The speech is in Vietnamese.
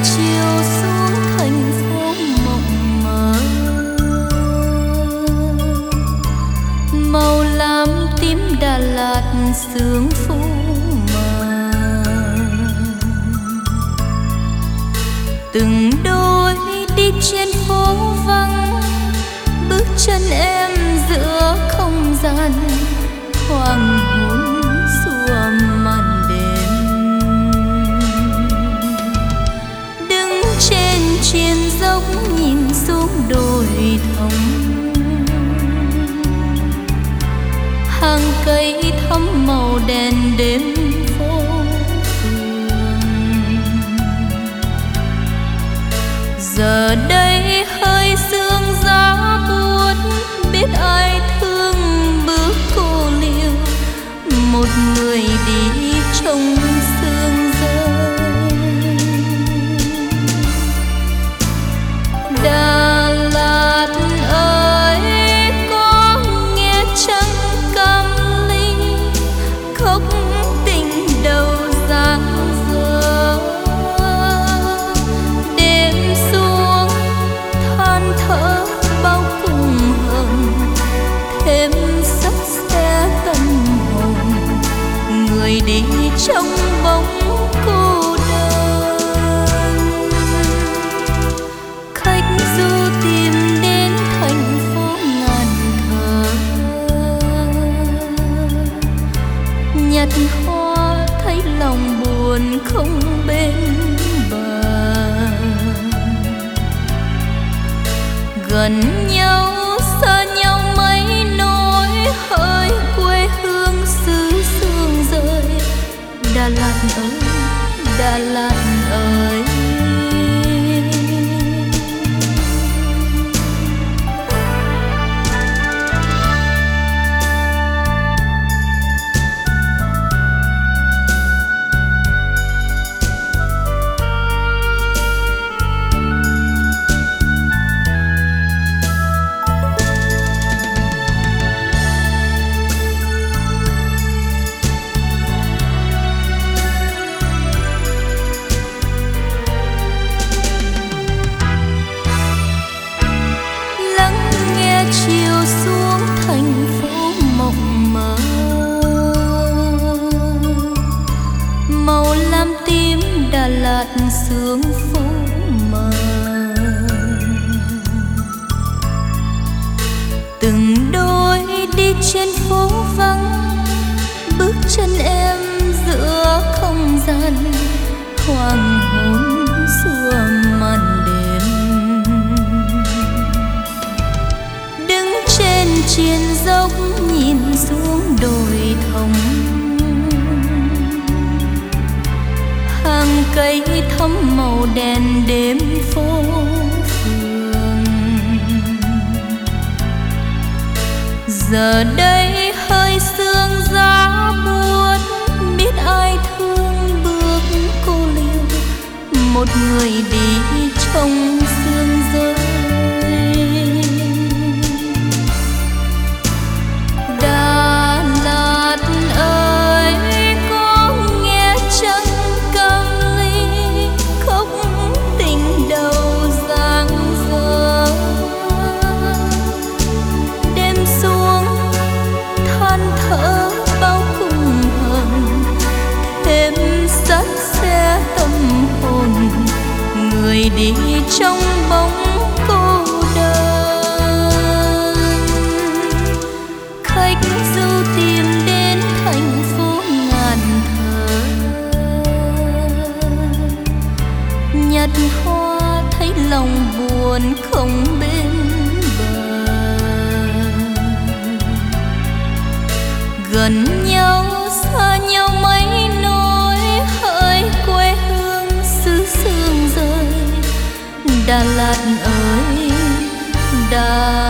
chiều xuống thành phố mộng mơ, màu lam tím Đà Lạt sương phủ mờ. Từng đôi đi trên phố vắng, bước chân em giữa không gian hoàng hôn xua màn đêm. Đứng trên triền dốc nhìn xuống đồi thông, hàng cây thắm màu đèn đêm phố phường. Giờ đây hơi sương giá buốt, biết ai thương bước cô liêu, một người đi trong sương rơi. Đà Lạt ơi có nghe chăng cam linh khóc tình đầu giang dở. Đêm xuống than thở bao cùng hờn, thêm sắt xe tâm hồn, người đi trong bóng cô đơn. Khách du tìm đến thành phố ngàn thờ, nhặt hoa thấy lòng buồn không bên bờ. Gần nhau xa nhau mấy nỗi hơi quê hương xứ sương rơi. Đà Lạt ơi, Đà Lạt ơi. Chiều xuống thành phố mộng mơ, màu lam tím Đà Lạt sương phủ mờ. Từng đôi đi trên phố vắng, bước chân em giữa không gian hoàng hôn xua màn đêm. Trên triền dốc nhìn xuống đồi thông, hàng cây thắm màu đèn đêm phố phường. Giờ đây hơi sương giá buốt, biết ai thương bước cô liêu, một người đi trong sương rơi. Đà Lạt ơi có nghe chăng cam ly khóc tình đầu giang dở. Đêm xuống than thở bao cùng hờn, thêm sắt xe tâm hồn, người đi trong bóng cô đơn. Khách du tìm đến thành phố ngàn thờ, nhặt hoa thấy lòng buồn không bên bờ. Gần nhau xa nhau mấy nỗi hơi quê hương xứ sương rơi. Đà Lạt ơi, Đà